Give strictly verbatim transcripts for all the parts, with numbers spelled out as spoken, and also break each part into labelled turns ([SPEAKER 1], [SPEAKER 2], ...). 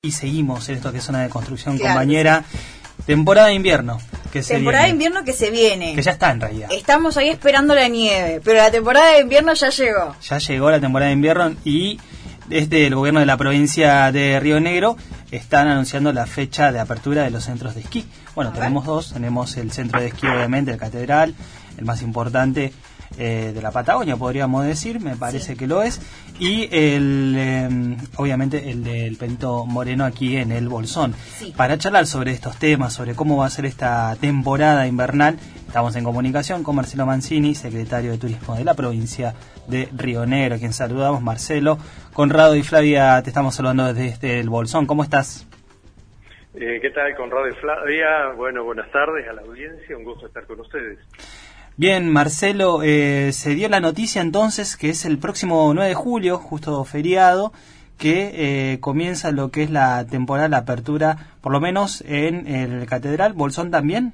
[SPEAKER 1] Y seguimos en esto que es zona de construcción,
[SPEAKER 2] claro,
[SPEAKER 1] compañera. Temporada de invierno que se
[SPEAKER 2] Temporada
[SPEAKER 1] viene,
[SPEAKER 2] de invierno que se viene.
[SPEAKER 1] que ya está en realidad.
[SPEAKER 2] Estamos ahí esperando la nieve, pero la temporada de invierno ya llegó.
[SPEAKER 1] Ya llegó la temporada de invierno y desde el gobierno de la provincia de Río Negro están anunciando la fecha de apertura de los centros de esquí. Bueno, tenemos dos, tenemos el centro de esquí obviamente, el Catedral, el más importante eh, de la Patagonia, podríamos decir, me parece sí. que lo es, y el eh, obviamente el del Perito Moreno aquí en el Bolsón. Sí. Para charlar sobre estos temas, sobre cómo va a ser esta temporada invernal, estamos en comunicación con Marcelo Mancini, secretario de Turismo de la provincia de Río Negro, a quien saludamos. Marcelo, Conrado y Flavia, te estamos saludando desde el Bolsón. ¿Cómo estás?
[SPEAKER 3] Eh, ¿Qué tal, Conrado y Flavia? Bueno, buenas tardes a la audiencia, un gusto estar con ustedes.
[SPEAKER 1] Bien, Marcelo, eh, se dio la noticia entonces que es el próximo nueve de julio, justo feriado, que eh, comienza lo que es la temporada, la apertura, por lo menos en el Catedral. ¿Bolsón también?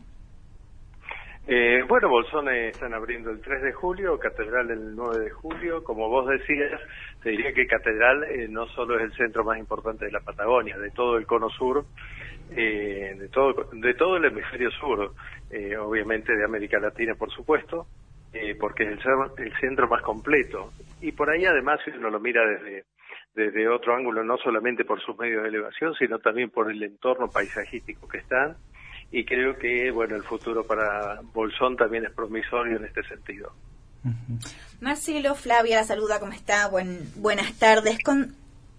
[SPEAKER 3] Eh, bueno, Bolsón eh, están abriendo el tres de julio, Catedral el nueve de julio. Como vos decías, te diría que Catedral eh, no solo es el centro más importante de la Patagonia, de todo el cono sur, eh, de todo de todo el hemisferio sur, eh, obviamente de América Latina, por supuesto, eh, porque es el, el centro más completo. Y por ahí, además, si uno lo mira desde desde otro ángulo, no solamente por sus medios de elevación, sino también por el entorno paisajístico que están. Y creo que, bueno, el futuro para Bolsón también es promisorio en este sentido.
[SPEAKER 2] Uh-huh. Marcelo, Flavia, la saluda, ¿cómo está? Buen, buenas tardes. Con...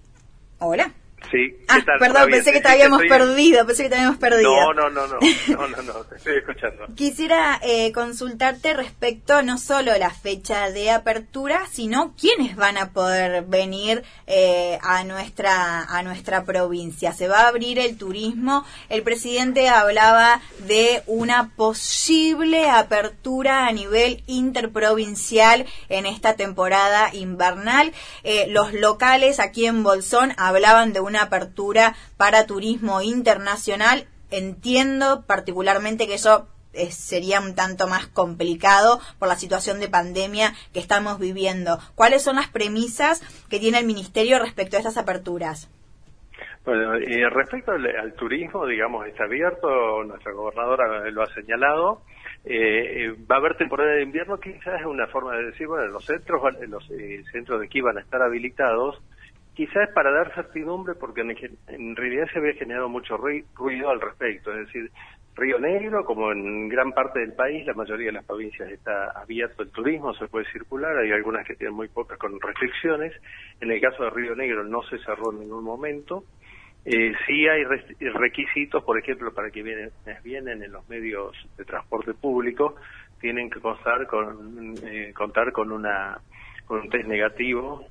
[SPEAKER 2] Hola.
[SPEAKER 3] Sí, ¿qué
[SPEAKER 2] ah,
[SPEAKER 3] tal,
[SPEAKER 2] perdón,
[SPEAKER 3] Flavia?
[SPEAKER 2] pensé que
[SPEAKER 3] Sí,
[SPEAKER 2] te habíamos
[SPEAKER 3] estoy...
[SPEAKER 2] perdido, pensé que te habíamos perdido.
[SPEAKER 3] No, no, no, no, no, no, no, te estoy escuchando.
[SPEAKER 2] Quisiera eh, consultarte respecto no solo a la fecha de apertura, sino quiénes van a poder venir eh, a nuestra a nuestra provincia. Se va a abrir el turismo. El presidente hablaba de una posible apertura a nivel interprovincial en esta temporada invernal. Eh, los locales aquí en Bolsón hablaban de una una apertura para turismo internacional. Entiendo particularmente que eso eh, sería un tanto más complicado por la situación de pandemia que estamos viviendo. ¿Cuáles son las premisas que tiene el Ministerio respecto a estas aperturas?
[SPEAKER 3] Bueno, eh, respecto al, al turismo, digamos, está abierto, nuestra gobernadora lo ha señalado. Eh, eh, va a haber temporada de invierno, quizás es una forma de decir, bueno, los centros, los eh, centros de esquí van a estar habilitados. Quizás para dar certidumbre, porque en, en realidad se había generado mucho ruido al respecto. Es decir, Río Negro, como en gran parte del país, la mayoría de las provincias está abierto el turismo, se puede circular, hay algunas que tienen muy pocas con restricciones. En el caso de Río Negro no se cerró en ningún momento. Eh, sí hay requisitos, por ejemplo, para que vienen, vienen en los medios de transporte público, tienen que contar con, eh, contar con, una, con un test negativo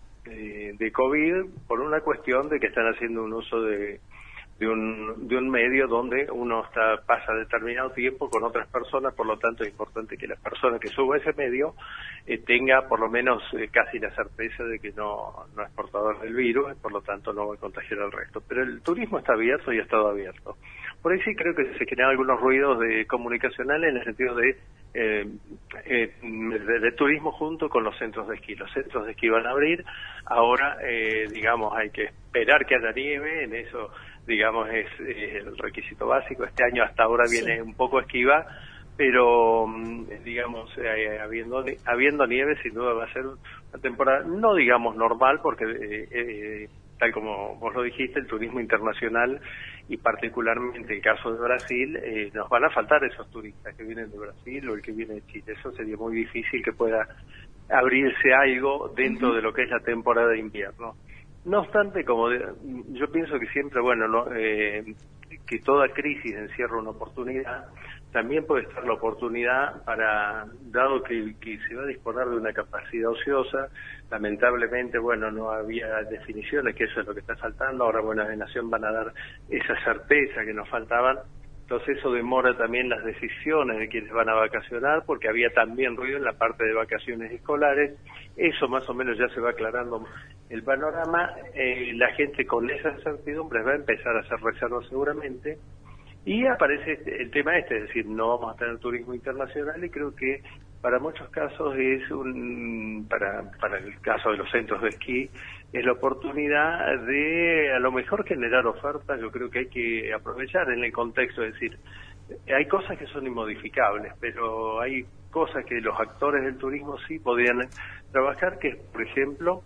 [SPEAKER 3] de COVID, por una cuestión de que están haciendo un uso de, de un de un medio donde uno está pasa determinado tiempo con otras personas, por lo tanto es importante que la persona que suba ese medio eh, tenga por lo menos eh, casi la certeza de que no, no es portador del virus, por lo tanto no va a contagiar al resto. Pero el turismo está abierto y ha estado abierto. Por ahí sí creo que se generan algunos ruidos de comunicacionales en el sentido de Eh, eh, de, de turismo junto con los centros de esquí. Los centros de esquí van a abrir, ahora eh, digamos hay que esperar que haya nieve, en eso digamos es eh, el requisito básico. Este año hasta ahora viene sí. un poco esquiva, pero digamos eh, habiendo habiendo nieve sin duda va a ser una temporada no digamos normal, porque eh, eh, tal como vos lo dijiste, el turismo internacional y particularmente el caso de Brasil, eh, nos van a faltar esos turistas que vienen de Brasil o el que viene de Chile. Eso sería muy difícil que pueda abrirse algo dentro uh-huh. de lo que es la temporada de invierno. No obstante, como de, yo pienso que siempre, bueno, no, eh, que toda crisis encierra una oportunidad, también puede estar la oportunidad para, dado que, que se va a disponer de una capacidad ociosa, lamentablemente, bueno, no había definiciones, que eso es lo que está faltando, ahora Buenas de Nación van a dar esa certeza que nos faltaban, entonces eso demora también las decisiones de quienes van a vacacionar, porque había también ruido en la parte de vacaciones escolares, eso más o menos ya se va aclarando el panorama, eh, la gente con esas certidumbres va a empezar a hacer reservas seguramente, y aparece este, el tema este, es decir, no vamos a tener turismo internacional, y creo que para muchos casos es un, para para el caso de los centros de esquí, es la oportunidad de a lo mejor generar ofertas. Yo creo que hay que aprovechar en el contexto, es decir, hay cosas que son inmodificables, pero hay cosas que los actores del turismo sí podrían trabajar, que es, por ejemplo,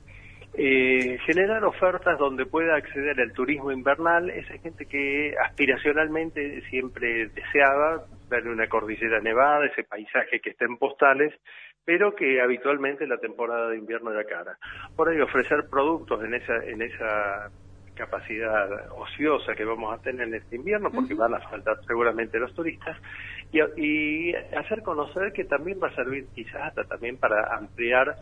[SPEAKER 3] eh, generar ofertas donde pueda acceder al turismo invernal esa gente que aspiracionalmente siempre deseaba ver una cordillera nevada, ese paisaje que está en postales, pero que habitualmente la temporada de invierno era cara. Por ahí ofrecer productos en esa en esa capacidad ociosa que vamos a tener en este invierno, porque uh-huh. van a faltar seguramente los turistas, y, y hacer conocer que también va a servir quizás hasta también para ampliar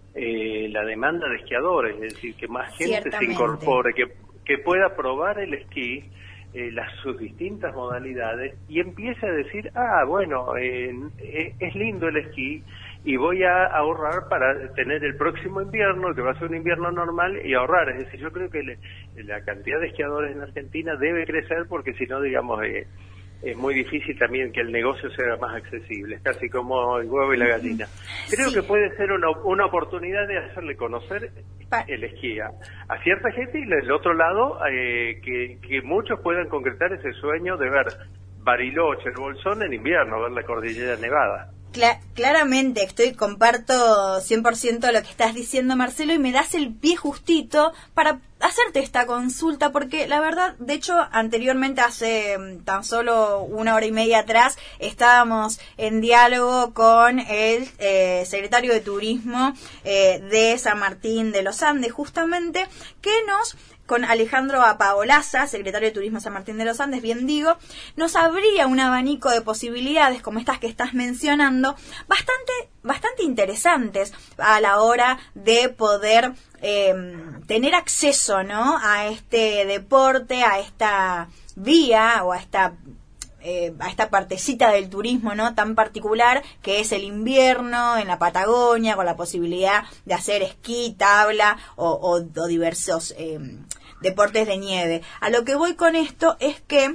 [SPEAKER 3] eh, la demanda de esquiadores, es decir, que más gente se incorpore, que, que pueda probar el esquí, Eh, las sus distintas modalidades, y empiece a decir, ah, bueno, eh, eh, es lindo el esquí y voy a ahorrar para tener el próximo invierno, que va a ser un invierno normal, y ahorrar. Es decir, yo creo que le, la cantidad de esquiadores en Argentina debe crecer, porque si no, digamos, eh, es muy difícil también que el negocio sea más accesible, es casi como el huevo y la gallina. Creo sí. que puede ser una, una oportunidad de hacerle conocer el esquí a, a cierta gente, y del otro lado eh, que, que muchos puedan concretar ese sueño de ver Bariloche, el Bolsón en invierno, ver la cordillera nevada.
[SPEAKER 2] Cla- claramente, estoy comparto cien por ciento lo que estás diciendo, Marcelo, y me das el pie justito para hacerte esta consulta, porque la verdad, de hecho, anteriormente, hace tan solo una hora y media atrás, estábamos en diálogo con el eh, secretario de Turismo eh, de San Martín de los Andes, justamente, que nos... con Alejandro Apaolaza, secretario de Turismo de San Martín de los Andes, bien digo, nos abría un abanico de posibilidades como estas que estás mencionando, bastante, bastante interesantes a la hora de poder eh, tener acceso, ¿no?, a este deporte, a esta vía o a esta Eh, a esta partecita del turismo, ¿no?, tan particular que es el invierno en la Patagonia, con la posibilidad de hacer esquí, tabla o, o, o diversos eh, deportes de nieve. A lo que voy con esto es que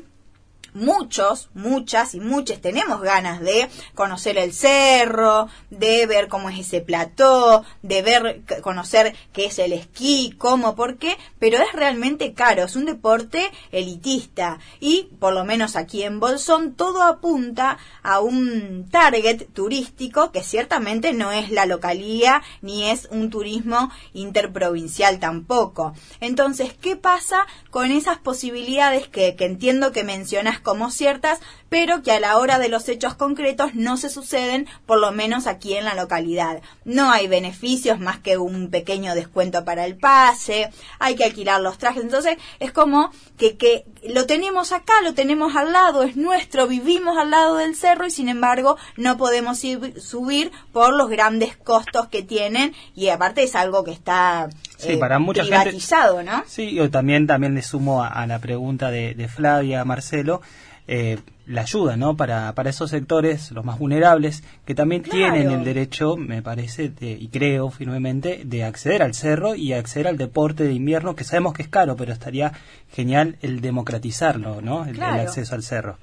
[SPEAKER 2] muchos, muchas y muchos tenemos ganas de conocer el cerro, de ver cómo es ese plató, de ver, conocer qué es el esquí, cómo, por qué, pero es realmente caro, es un deporte elitista, y por lo menos aquí en Bolsón todo apunta a un target turístico que ciertamente no es la localía ni es un turismo interprovincial tampoco. Entonces, ¿qué pasa con esas posibilidades que, que entiendo que mencionas como ciertas, pero que a la hora de los hechos concretos no se suceden, por lo menos aquí en la localidad? No hay beneficios más que un pequeño descuento para el pase, hay que alquilar los trajes, entonces es como que, que lo tenemos acá, lo tenemos al lado, es nuestro, vivimos al lado del cerro y sin embargo no podemos ir, subir por los grandes costos que tienen, y aparte es algo que está
[SPEAKER 1] sí,
[SPEAKER 2] eh,
[SPEAKER 1] para mucha
[SPEAKER 2] privatizado,
[SPEAKER 1] gente,
[SPEAKER 2] ¿no?
[SPEAKER 1] Sí, yo también, también le sumo a, a la pregunta de, de Flavia, Marcelo, Eh, la ayuda, ¿no?, para, para esos sectores, los más vulnerables, que también claro. tienen el derecho, me parece, de, y creo firmemente, de acceder al cerro y acceder al deporte de invierno, que sabemos que es caro, pero estaría genial el democratizarlo, ¿no?, el, claro. el acceso al cerro.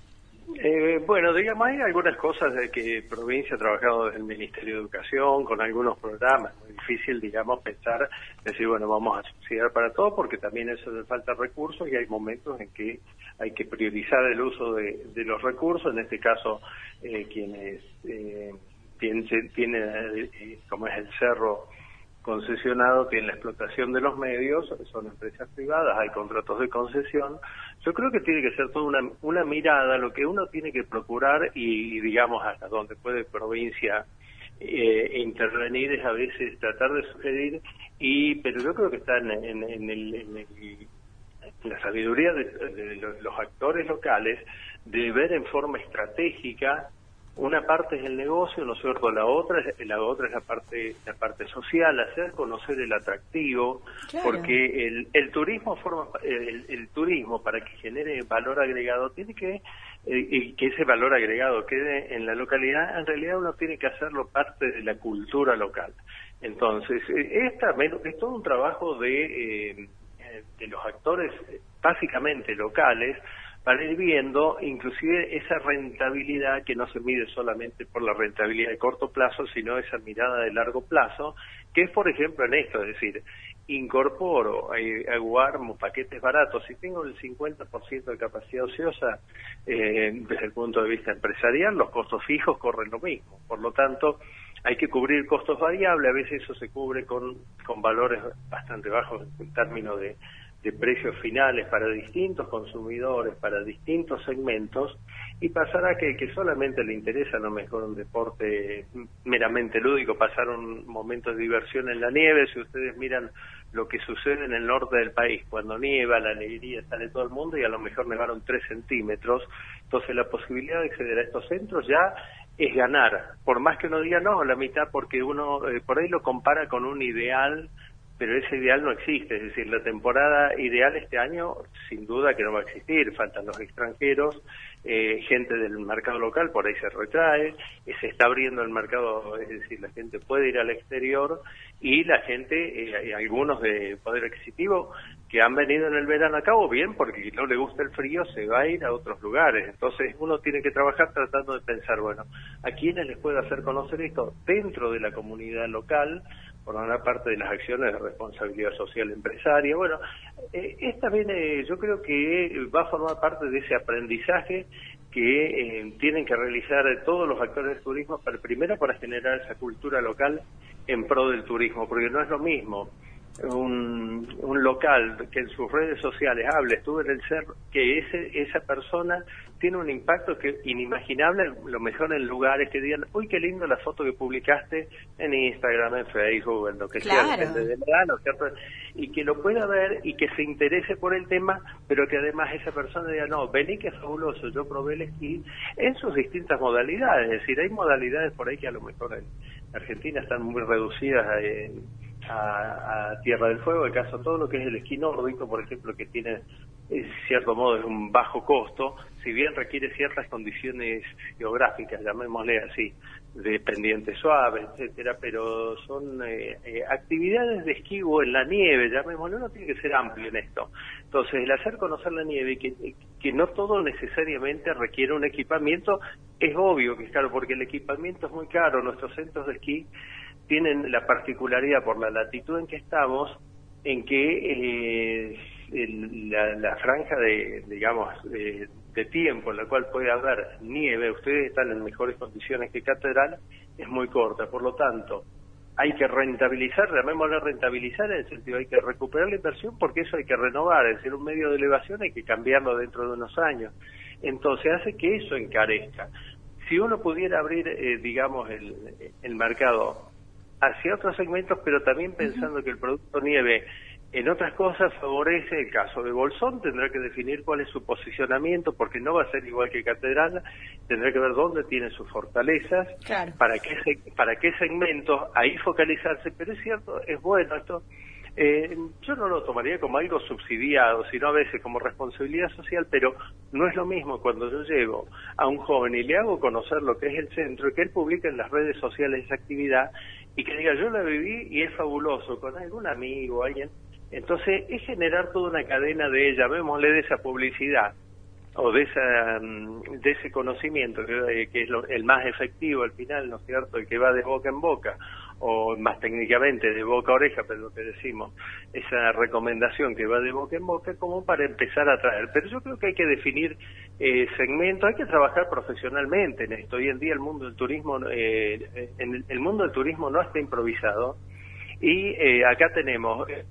[SPEAKER 3] Eh, bueno, digamos, hay algunas cosas de que provincia ha trabajado desde el Ministerio de Educación con algunos programas. Muy difícil, digamos, pensar, decir, bueno, vamos a subsidiar para todo, porque también eso le falta recursos y hay momentos en que hay que priorizar el uso de, de los recursos. En este caso, eh, quienes eh, tienen, tienen eh, como es el cerro concesionado, que en la explotación de los medios son empresas privadas, hay contratos de concesión. Yo creo que tiene que ser toda una, una mirada, lo que uno tiene que procurar, y digamos hasta donde puede provincia eh, intervenir, es a veces tratar de sugerir, y pero yo creo que está en, en, en, el, en, el, en la sabiduría de, de los, los actores locales, de ver en forma estratégica. Una parte es el negocio, ¿no es cierto? La otra es la otra es la parte la parte social, hacer conocer el atractivo, claro. porque el, el turismo forma el, el turismo para que genere valor agregado tiene que eh, y que ese valor agregado quede en la localidad. En realidad uno tiene que hacerlo parte de la cultura local. Entonces esta es todo un trabajo de eh, de los actores básicamente locales, para ir viendo inclusive esa rentabilidad que no se mide solamente por la rentabilidad de corto plazo, sino esa mirada de largo plazo, que es, por ejemplo, en esto, es decir, incorporo, hago armo paquetes baratos, si tengo el cincuenta por ciento de capacidad ociosa, eh, desde el punto de vista empresarial, los costos fijos corren lo mismo. Por lo tanto, hay que cubrir costos variables, a veces eso se cubre con, con valores bastante bajos en términos de, de precios finales para distintos consumidores, para distintos segmentos, y pasará que, que solamente le interesa a lo mejor un deporte meramente lúdico, pasar un momento de diversión en la nieve. Si ustedes miran lo que sucede en el norte del país, cuando nieva, la alegría sale todo el mundo y a lo mejor nevaron tres centímetros, entonces la posibilidad de acceder a estos centros ya es ganar, por más que uno diga no, la mitad, porque uno eh, por ahí lo compara con un ideal, pero ese ideal no existe. Es decir, la temporada ideal este año sin duda que no va a existir, faltan los extranjeros, eh, gente del mercado local por ahí se retrae, eh, se está abriendo el mercado, es decir, la gente puede ir al exterior, y la gente, eh, algunos de poder adquisitivo que han venido en el verano acá, o bien porque no le gusta el frío, se va a ir a otros lugares. Entonces uno tiene que trabajar tratando de pensar, bueno, ¿a quiénes les puede hacer conocer esto dentro de la comunidad local? Por una parte de las acciones de responsabilidad social empresaria. Bueno, eh, esta viene, yo creo que va a formar parte de ese aprendizaje que eh, tienen que realizar todos los actores del turismo, para, primero para generar esa cultura local en pro del turismo, porque no es lo mismo un, un local que en sus redes sociales hable, estuve en el cerro, que ese esa persona tiene un impacto que inimaginable, lo mejor en lugares que digan, uy, qué lindo la foto que publicaste en Instagram, en Facebook, en lo que
[SPEAKER 2] claro.
[SPEAKER 3] sea, depende de la, ¿no es cierto? Y que lo pueda ver y que se interese por el tema, pero que además esa persona diga, no, vení que es fabuloso, yo probé el esquí en sus distintas modalidades. Es decir, hay modalidades por ahí que a lo mejor en Argentina están muy reducidas a, a, a Tierra del Fuego, el caso todo lo que es el esquí nórdico, por ejemplo, que tiene en cierto modo es un bajo costo, si bien requiere ciertas condiciones geográficas, llamémosle así, de pendientes suaves, etcétera, pero son eh, eh, actividades de esquí o en la nieve, llamémosle, uno tiene que ser amplio en esto. Entonces, el hacer conocer la nieve y que, que no todo necesariamente requiere un equipamiento, es obvio que es caro, porque el equipamiento es muy caro. Nuestros centros de esquí tienen la particularidad, por la latitud en que estamos, en que eh, el, la, la franja de, digamos, de, de tiempo en la cual puede haber nieve, ustedes están en mejores condiciones que Catedral, es muy corta. Por lo tanto, hay que rentabilizar, llamémosle rentabilizar, en el sentido hay que recuperar la inversión, porque eso hay que renovar, es decir, un medio de elevación hay que cambiarlo dentro de unos años. Entonces hace que eso encarezca. Si uno pudiera abrir, eh, digamos, el, el mercado hacia otros segmentos, pero también pensando uh-huh. que el producto nieve en otras cosas favorece, el caso de Bolsón tendrá que definir cuál es su posicionamiento, porque no va a ser igual que Catedral, tendrá que ver dónde tiene sus fortalezas,
[SPEAKER 2] claro.
[SPEAKER 3] para qué para qué segmentos, ahí focalizarse. Pero es cierto, es bueno esto, eh, yo no lo tomaría como algo subsidiado, sino a veces como responsabilidad social, pero no es lo mismo cuando yo llego a un joven y le hago conocer lo que es el centro, y que él publique en las redes sociales esa actividad, y que diga, yo la viví y es fabuloso, con algún amigo, alguien. Entonces, es generar toda una cadena de, llamémosle, de esa publicidad, o de esa de ese conocimiento, que, que es lo, el más efectivo al final, ¿no es cierto?, el que va de boca en boca, o más técnicamente de boca a oreja, pero lo que decimos, esa recomendación que va de boca en boca, como para empezar a traer. Pero yo creo que hay que definir eh, segmentos, hay que trabajar profesionalmente en esto. Hoy en día el mundo del turismo, eh, en el, el mundo del turismo no está improvisado, y eh, acá tenemos... Eh,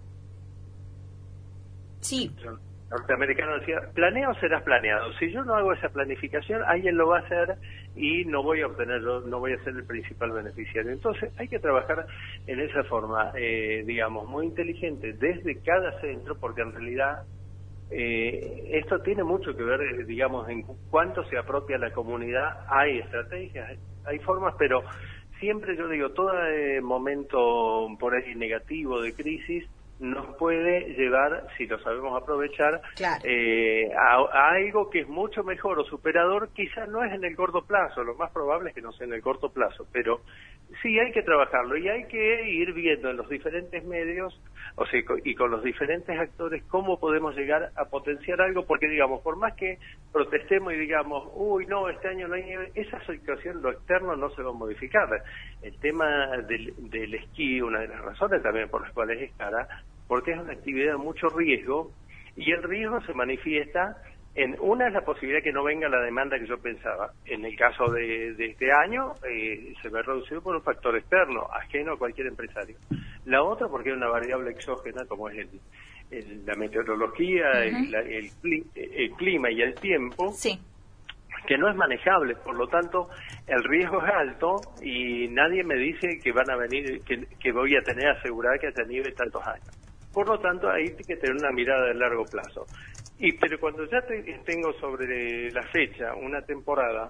[SPEAKER 2] Sí.
[SPEAKER 3] norteamericano decía, planeo serás planeado. Si yo no hago esa planificación, alguien lo va a hacer y no voy a obtener, no voy a ser el principal beneficiario. Entonces hay que trabajar en esa forma, eh, digamos, muy inteligente desde cada centro, porque en realidad eh, esto tiene mucho que ver, eh, digamos, en cuánto se apropia la comunidad. Hay estrategias, hay formas, pero siempre yo digo, todo eh, momento por ahí negativo de crisis nos puede llevar, si lo sabemos aprovechar,
[SPEAKER 2] claro.
[SPEAKER 3] eh, a, a algo que es mucho mejor o superador. Quizás no es en el corto plazo, lo más probable es que no sea en el corto plazo, pero sí hay que trabajarlo, y hay que ir viendo en los diferentes medios, o sea, y con los diferentes actores, cómo podemos llegar a potenciar algo, porque digamos, por más que protestemos y digamos, uy, no, este año no hay nieve, esa situación, lo externo no se va a modificar. El tema del, del esquí, una de las razones también por las cuales es cara, porque es una actividad de mucho riesgo, y el riesgo se manifiesta en, una es la posibilidad que no venga la demanda que yo pensaba. En el caso de, de este año, eh, se ve reducido por un factor externo, ajeno a cualquier empresario. La otra porque hay una variable exógena, como es el, el, la meteorología, uh-huh. el, la, el, el clima y el tiempo,
[SPEAKER 2] sí.
[SPEAKER 3] que no es manejable, por lo tanto el riesgo es alto y nadie me dice que van a venir, que, que voy a tener asegurada que haya nieve tantos años. Por lo tanto ahí hay que tener una mirada de largo plazo. Y pero cuando ya te, tengo sobre la fecha una temporada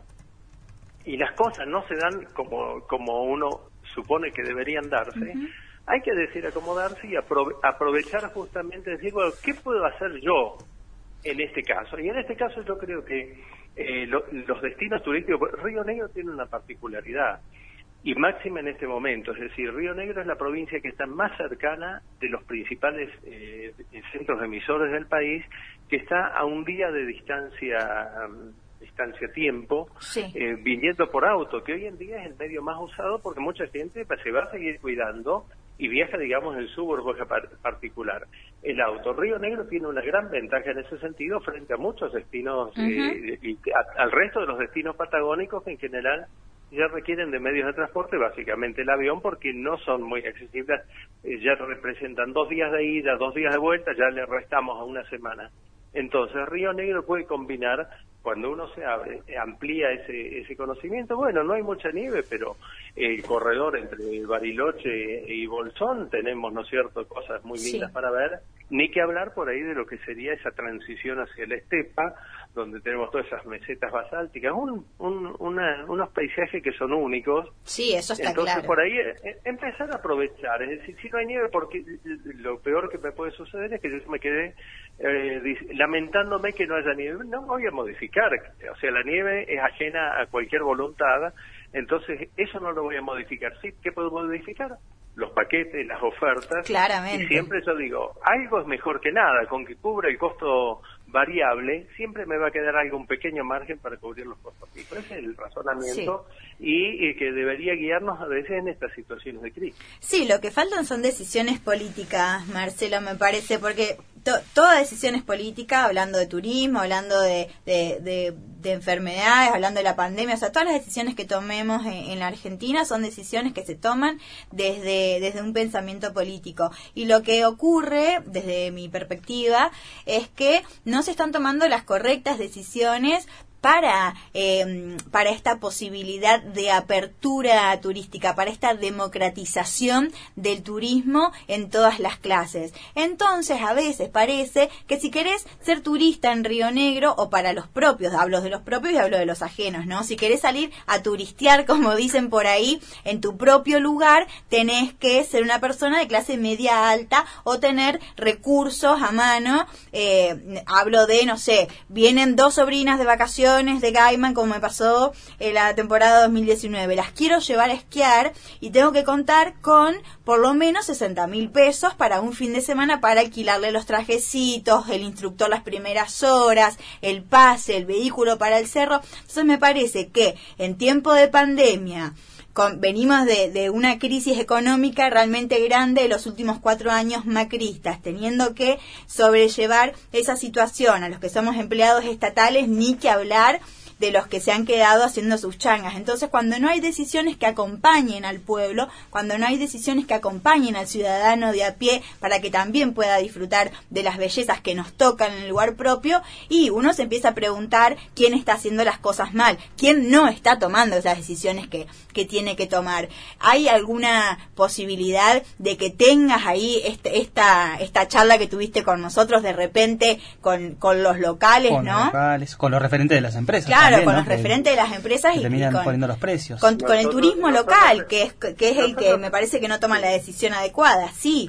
[SPEAKER 3] y las cosas no se dan como como uno supone que deberían darse, uh-huh. hay que decir acomodarse y aprove- aprovechar justamente decir, bueno, ¿qué puedo hacer yo en este caso? Y en este caso yo creo que Eh, lo, los destinos turísticos, Río Negro tiene una particularidad, y máxima en este momento, es decir, Río Negro es la provincia que está más cercana de los principales eh, centros emisores del país, que está a un día de distancia, um, distancia tiempo,
[SPEAKER 2] sí.
[SPEAKER 3] eh, viniendo por auto, que hoy en día es el medio más usado porque mucha gente se va a seguir cuidando y viaja, digamos, en su burbuja particular. El auto. Río Negro tiene una gran ventaja en ese sentido frente a muchos destinos, uh-huh. eh, y a, al resto de los destinos patagónicos que en general ya requieren de medios de transporte, básicamente el avión, porque no son muy accesibles, eh, ya representan dos días de ida, dos días de vuelta, ya le restamos a una semana. Entonces, Río Negro puede combinar, cuando uno se abre, amplía ese ese conocimiento. Bueno, no hay mucha nieve, pero el corredor entre Bariloche y Bolsón tenemos, ¿no es cierto?, cosas muy lindas sí. para ver, ni que hablar por ahí de lo que sería esa transición hacia la estepa, donde tenemos todas esas mesetas basálticas, un, un, una, unos paisajes que son únicos.
[SPEAKER 2] Sí, eso está
[SPEAKER 3] Entonces,
[SPEAKER 2] claro.
[SPEAKER 3] por ahí eh, empezar a aprovechar, es decir, si no hay nieve, porque lo peor que me puede suceder es que yo me quedé eh, lamentándome que no haya nieve. No voy a modificar, o sea, la nieve es ajena a cualquier voluntad, entonces eso no lo voy a modificar. ¿Sí? ¿Qué puedo modificar? Los paquetes, las ofertas.
[SPEAKER 2] Claramente.
[SPEAKER 3] Y siempre yo digo, algo es mejor que nada, con que cubra el costo variable, siempre me va a quedar algo, un pequeño margen para cubrir los costos fijos. Ese es el razonamiento sí. y, y que debería guiarnos a veces en estas situaciones de crisis.
[SPEAKER 2] Sí, lo que faltan son decisiones políticas, Marcelo, me parece, porque to, toda decisión es política, hablando de turismo, hablando de, de, de, de enfermedades, hablando de la pandemia, o sea, todas las decisiones que tomemos en, en la Argentina son decisiones que se toman desde, desde un pensamiento político. Y lo que ocurre, desde mi perspectiva, es que no se están tomando las correctas decisiones para eh, para esta posibilidad de apertura turística, para esta democratización del turismo en todas las clases. Entonces, a veces parece que si querés ser turista en Río Negro, o para los propios, hablo de los propios y hablo de los ajenos, ¿no? Si querés salir a turistear, como dicen por ahí, en tu propio lugar, tenés que ser una persona de clase media alta o tener recursos a mano. Eh, hablo de, no sé, vienen dos sobrinas de vacaciones de Gaiman, como me pasó en la temporada dos mil diecinueve. Las quiero llevar a esquiar y tengo que contar con por lo menos sesenta mil pesos para un fin de semana para alquilarle los trajecitos, el instructor las primeras horas, el pase, el vehículo para el cerro. Entonces me parece que en tiempo de pandemia, Con, venimos de, de una crisis económica realmente grande de los últimos cuatro años macristas, teniendo que sobrellevar esa situación. A los que somos empleados estatales, ni que hablar de los que se han quedado haciendo sus changas. Entonces, cuando no hay decisiones que acompañen al pueblo, cuando no hay decisiones que acompañen al ciudadano de a pie para que también pueda disfrutar de las bellezas que nos tocan en el lugar propio, y uno se empieza a preguntar quién está haciendo las cosas mal, quién no está tomando esas decisiones que, que tiene que tomar. ¿Hay alguna posibilidad de que tengas ahí este, esta esta charla que tuviste con nosotros de repente con, con los locales,
[SPEAKER 1] con
[SPEAKER 2] ¿no?
[SPEAKER 1] Los locales, con los referentes de las empresas.
[SPEAKER 2] Claro,
[SPEAKER 1] también,
[SPEAKER 2] con
[SPEAKER 1] ¿no?
[SPEAKER 2] los referentes de las empresas
[SPEAKER 1] que
[SPEAKER 2] y,
[SPEAKER 1] terminan
[SPEAKER 2] y con,
[SPEAKER 1] poniendo los precios.
[SPEAKER 2] Con, con el turismo local, que es que es el que
[SPEAKER 3] nosotros,
[SPEAKER 2] me parece que no toma la decisión adecuada, sí.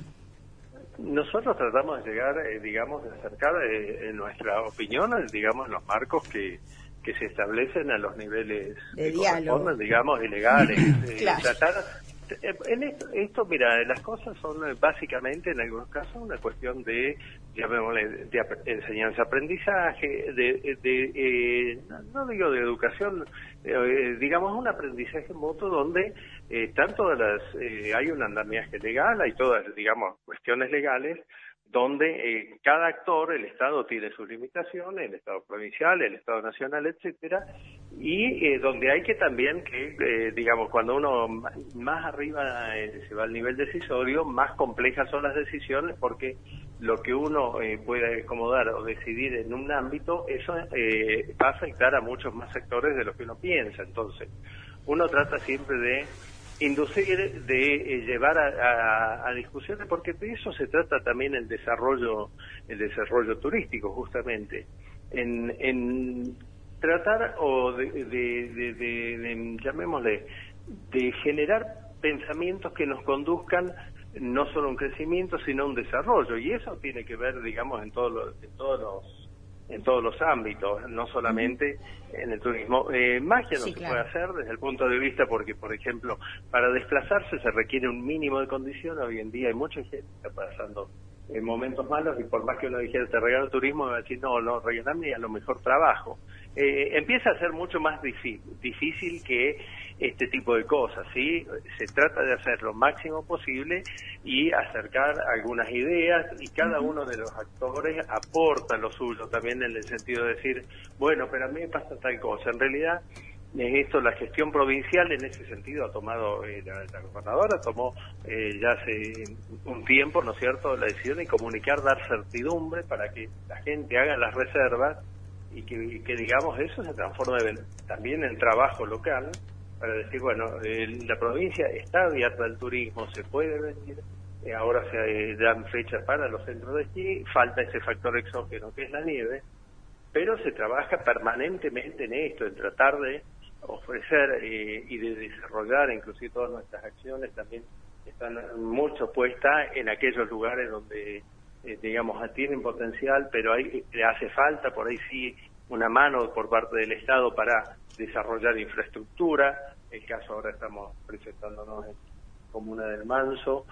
[SPEAKER 3] Nosotros tratamos de llegar, eh, digamos, de acercar eh, en nuestra opinión, digamos, los marcos que que se establecen a los niveles
[SPEAKER 2] de
[SPEAKER 3] que
[SPEAKER 2] diálogo,
[SPEAKER 3] corresponden, digamos, y legales.
[SPEAKER 2] Claro.
[SPEAKER 3] eh, tratar En esto, esto, mira, las cosas son básicamente, en algunos casos, una cuestión de, llamémosle, de enseñanza-aprendizaje, de, de eh, no, no digo de educación, eh, digamos un aprendizaje mutuo donde eh, están todas las, eh, hay un andamiaje legal, hay todas, digamos, cuestiones legales, donde eh, cada actor, el Estado tiene sus limitaciones, el Estado provincial, el Estado nacional, etcétera, y eh, donde hay que también que, eh, digamos, cuando uno más arriba eh, se va al nivel decisorio, más complejas son las decisiones, porque lo que uno eh, puede acomodar o decidir en un ámbito, eso eh, va a afectar a muchos más sectores de lo que uno piensa. Entonces, uno trata siempre de inducir, de eh, llevar a, a, a discusiones, porque de eso se trata también el desarrollo, el desarrollo turístico, justamente, en, en tratar o de, de, de, de, de, llamémosle, de generar pensamientos que nos conduzcan no solo a un crecimiento, sino a un desarrollo, y eso tiene que ver, digamos, en todos los, en todos los en todos los ámbitos, no solamente en el turismo. Eh, magia no
[SPEAKER 2] Sí,
[SPEAKER 3] se
[SPEAKER 2] claro.
[SPEAKER 3] puede hacer desde el punto de vista porque, por ejemplo, para desplazarse se requiere un mínimo de condiciones. Hoy en día hay mucha gente que está pasando eh, momentos malos, y por más que uno dijera te regalo turismo, me va a decir no, no, regalarme y a lo mejor trabajo. Eh, empieza a ser mucho más difícil, difícil que este tipo de cosas, ¿sí? Se trata de hacer lo máximo posible y acercar algunas ideas, y cada uno de los actores aporta lo suyo también, en el sentido de decir, bueno, pero a mí me pasa tal cosa. En realidad, es esto, la gestión provincial en ese sentido ha tomado, eh, la, la gobernadora tomó eh, ya hace un tiempo, ¿no es cierto?, la decisión de comunicar, dar certidumbre para que la gente haga las reservas, y que, y que digamos eso se transforme también en trabajo local, para decir, bueno, eh, la provincia está abierta al turismo, se puede venir, eh, ahora se eh, dan fechas para los centros de esquí, falta ese factor exógeno que es la nieve, pero se trabaja permanentemente en esto, en tratar de ofrecer eh, y de desarrollar, inclusive todas nuestras acciones también están mucho puestas en aquellos lugares donde eh, digamos tienen potencial, pero hay, le hace falta por ahí sí una mano por parte del Estado para desarrollar infraestructura. El caso ahora estamos presentándonos en Comuna del Manso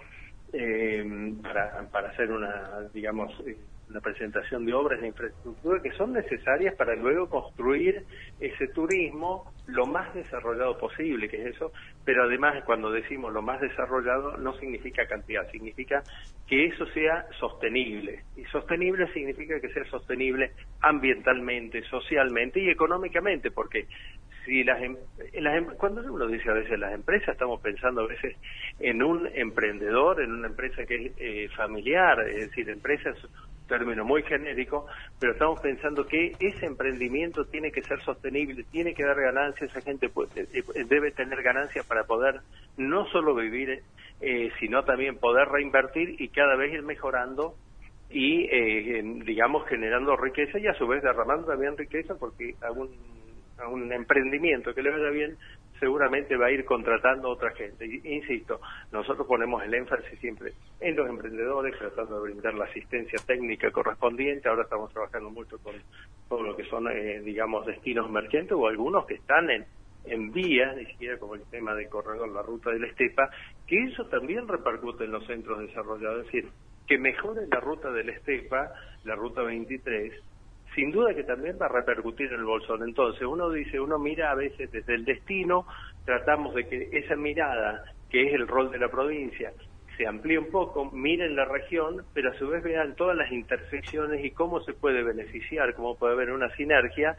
[SPEAKER 3] eh, para, para hacer una, digamos, una presentación de obras de infraestructura que son necesarias para luego construir ese turismo lo más desarrollado posible, que es eso. Pero además, cuando decimos lo más desarrollado, no significa cantidad, significa que eso sea sostenible. Y sostenible significa que sea sostenible ambientalmente, socialmente y económicamente, porque si las, em, las em, cuando uno dice a veces las empresas, estamos pensando a veces en un emprendedor, en una empresa que es eh, familiar, es decir, empresa es un término muy genérico, pero estamos pensando que ese emprendimiento tiene que ser sostenible, tiene que dar ganancias, esa gente puede, debe tener ganancias para poder no solo vivir, eh, sino también poder reinvertir y cada vez ir mejorando y, eh, digamos, generando riqueza y a su vez derramando también riqueza, porque algún a un emprendimiento que le vaya bien, seguramente va a ir contratando a otra gente. Y, insisto, nosotros ponemos el énfasis siempre en los emprendedores, tratando de brindar la asistencia técnica correspondiente. Ahora estamos trabajando mucho con todo lo que son, eh, digamos, destinos emergentes, o algunos que están en, en vías, ni siquiera como el tema de corredor, la ruta de la estepa, que eso también repercute en los centros desarrollados. Es decir, que mejore la ruta de la estepa, la ruta veintitrés, sin duda que también va a repercutir en el bolsón. Entonces uno dice, uno mira a veces desde el destino, tratamos de que esa mirada, que es el rol de la provincia, se amplíe un poco, miren la región, pero a su vez vean todas las intersecciones y cómo se puede beneficiar, cómo puede haber una sinergia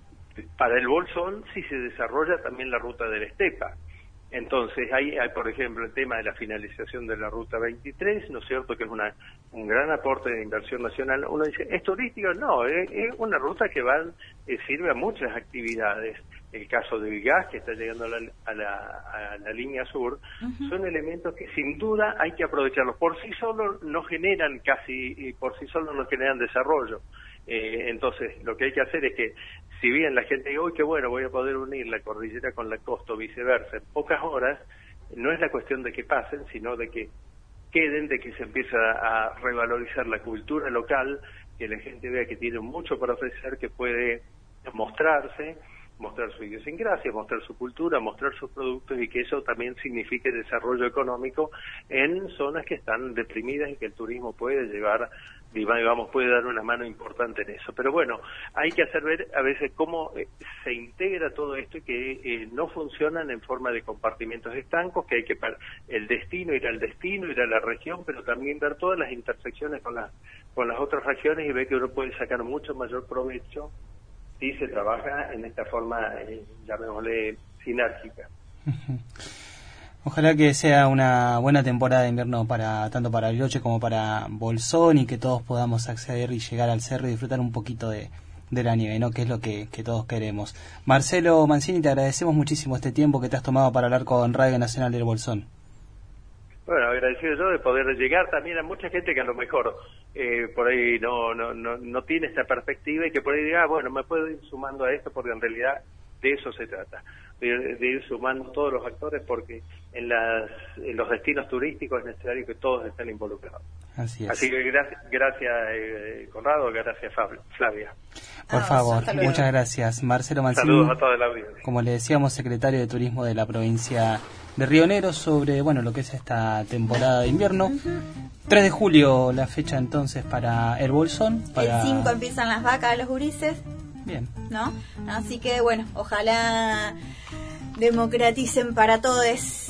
[SPEAKER 3] para el bolsón si se desarrolla también la ruta de la estepa. Entonces, hay, hay, por ejemplo, el tema de la finalización de la Ruta veintitrés, ¿no es cierto?, que es una, un gran aporte de inversión nacional. Uno dice, ¿es turístico? No, es, es una ruta que va, eh, sirve a muchas actividades. El caso del gas, que está llegando a la, a la, a la línea sur, uh-huh. son elementos que sin duda hay que aprovecharlos. Por sí solos no generan casi, y por sí solos no generan desarrollo. Eh, entonces, lo que hay que hacer es que, si bien la gente dice, uy, qué bueno, voy a poder unir la cordillera con la costa o viceversa en pocas horas, no es la cuestión de que pasen, sino de que queden, de que se empiece a revalorizar la cultura local, que la gente vea que tiene mucho para ofrecer, que puede mostrarse, mostrar su idiosincrasia, mostrar su cultura, mostrar sus productos y que eso también signifique desarrollo económico en zonas que están deprimidas y que el turismo puede llevar, digamos, puede dar una mano importante en eso. Pero bueno, hay que hacer ver a veces cómo eh, se integra todo esto y que eh, no funcionan en forma de compartimentos estancos, que hay que para el destino, ir al destino, ir a la región, pero también ver todas las intersecciones con las con las otras regiones y ver que uno puede sacar mucho mayor provecho si se trabaja en esta forma, eh, llamémosle, sinérgica.
[SPEAKER 1] Ojalá que sea una buena temporada de invierno para tanto para Bariloche como para Bolsón y que todos podamos acceder y llegar al cerro y disfrutar un poquito de, de la nieve, ¿no? Que es lo que, que todos queremos. Marcelo Mancini, te agradecemos muchísimo este tiempo que te has tomado para hablar con Radio Nacional del Bolsón.
[SPEAKER 3] Bueno, agradecido yo de poder llegar también a mucha gente que a lo mejor eh, por ahí no, no no no tiene esta perspectiva y que por ahí diga, ah, bueno, me puedo ir sumando a esto porque en realidad de eso se trata, de, de ir sumando todos los actores porque en, las, en los destinos turísticos es necesario que todos estén involucrados.
[SPEAKER 1] Así es.
[SPEAKER 3] Así que gracias, gracias eh, Conrado, gracias Flavia.
[SPEAKER 1] Por ah, favor, muchas gracias. Marcelo Mancini,
[SPEAKER 3] saludos a toda la audiencia.
[SPEAKER 1] Como le decíamos, secretario de Turismo de la provincia de Río Negro, sobre bueno lo que es esta temporada de invierno. tres de julio la fecha entonces para el Bolsón. Para...
[SPEAKER 2] El cinco empiezan las vacas de los gurises.
[SPEAKER 1] Bien.
[SPEAKER 2] ¿No? Así que bueno, ojalá democraticen para todos